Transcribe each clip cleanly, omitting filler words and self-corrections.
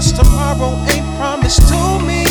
'cause tomorrow ain't promised to me.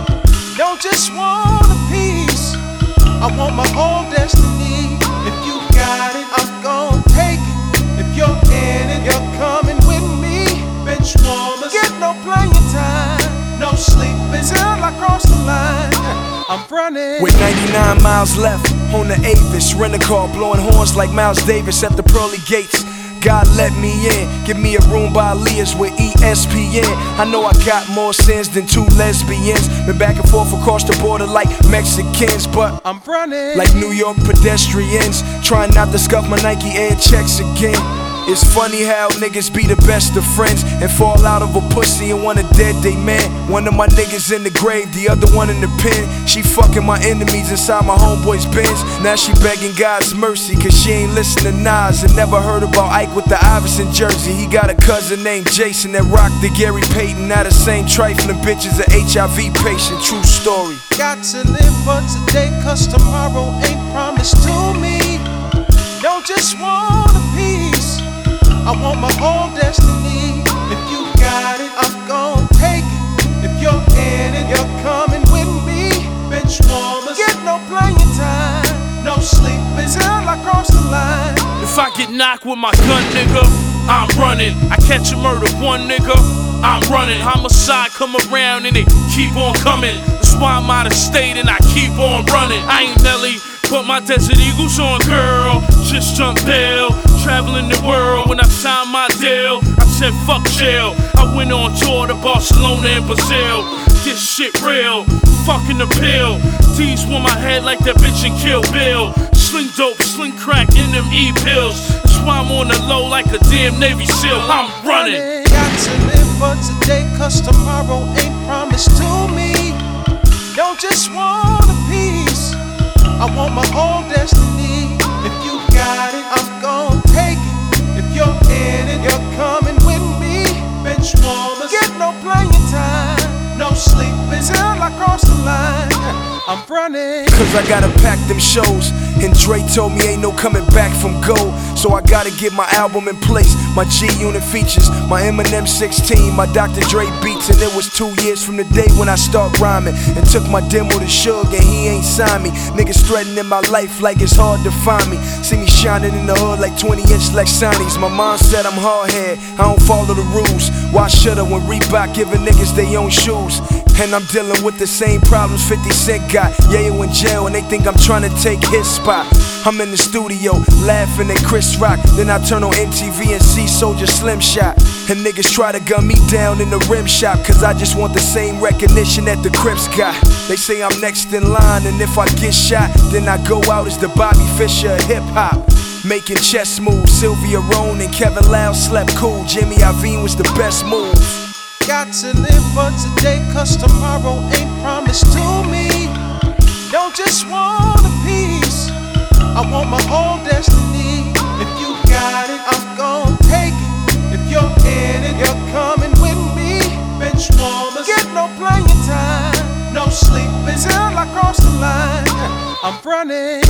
Don't just want a piece, I want my whole destiny. If you got it, I'm gon' take it. If you're in it, you're coming with me. Bench warmers, get no playing time, no sleeping till I cross the line. I'm running with 99 miles left on the Avis, rent a car, blowing horns like Miles Davis at the pearly gates. God let me in, give me a room by Leah's with ESPN. I know I got more sins than two lesbians. Been back and forth across the border like Mexicans, but I'm running like New York pedestrians, trying not to scuff my Nike Air checks again. It's funny how niggas be the best of friends and fall out of a pussy and want a dead day man. One of my niggas in the grave, the other one in the pen. She fucking my enemies inside my homeboy's Benz. Now she begging God's mercy cause she ain't listen to Nas and never heard about Ike with the Iverson jersey. He got a cousin named Jason that rocked the Gary Payton. Now the same trifling bitch is a HIV patient, true story. Got to live for today 'cause tomorrow ain't promised to me. Don't just want a piece, I want my whole destiny. If you got it, I'm gon' take it. If you're in it, you're coming with me. Bench warmers, get no playing time, no sleeping till I cross the line. If I get knocked with my gun, nigga, I'm running. I catch a murder, one nigga, I'm running. Homicide come around and they keep on coming. That's why I'm out of state and I keep on running. I ain't Nelly, put my Desert Eagles on, girl. Just jump bail, traveling the world. When I signed my deal, I said fuck jail. I went on tour to Barcelona and Brazil. This shit real, fucking the pill. D's want my head like that bitch in Kill Bill. Sling dope, sling crack in them E-pills. That's why I'm on the low like a damn Navy SEAL. I'm running. Got to live for today 'cause tomorrow ain't promised to me. Don't just want a piece, I want my whole destiny. If you got it, I'm gon' take it. If you're in it, you're coming with me. Bench warmers, get no playing time, no sleeping till I cross the line. I'm running cause I gotta pack them shows. And Dre told me ain't no coming back from gold. So I gotta get my album in place. My G-Unit features, my Eminem 16, my Dr. Dre beats. And it was 2 years from the day when I start rhyming. And took my demo to Suge and he ain't signed me. Niggas threatening my life like it's hard to find me. See me shining in the hood like 20-inch Lexanis. My mom said I'm hard-head, I don't follow the rules. Why should I when Reebok giving niggas they own shoes? And I'm dealing with the same problems 50 Cent got. Yeah, you in jail and they think I'm trying to take his spot. I'm in the studio laughing at Chris Rock. Then I turn on MTV and see Soulja Slim Shot. And niggas try to gun me down in the rim shop cause I just want the same recognition that the Crips got. They say I'm next in line and if I get shot then I go out as the Bobby Fischer of hip-hop. Making chess moves, Sylvia Rhone and Kevin Lowe slept cool. Jimmy Iovine was the best move. Got to live for today 'cause tomorrow ain't promised to me. Don't just want a piece, I want my whole destiny. If you got it, I'm gon' take it. If you're in it, you're coming with me. Bench warmers, get no playing time, no sleeping till I cross the line. I'm running.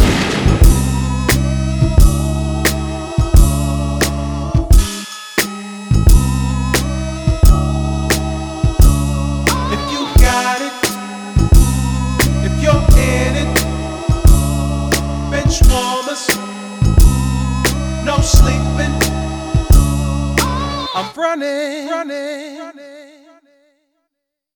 Bench warmers, no sleeping. I'm running.